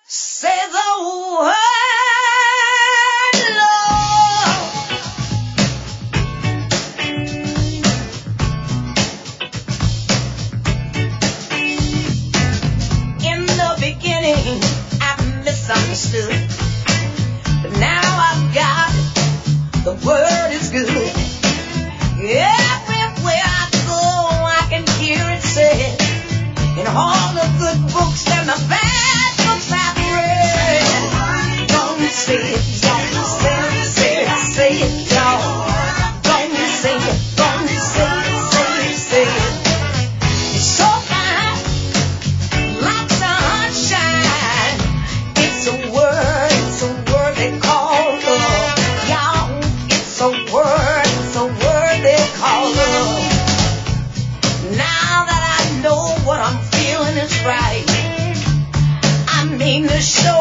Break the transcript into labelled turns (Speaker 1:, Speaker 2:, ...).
Speaker 1: Say the word, Lord. In the beginning, I misunderstood, but now I've got it. The word is good. Everywhere I go, I can hear it said. In all the good books and the bad books I've read. Don't say it, don't say it, y'all. Don't say it, don't say it. It's so fine, like sunshine. It's a word they call love. Y'all, it's a word they call love. Now that I know what I'm feeling is right, I mean to show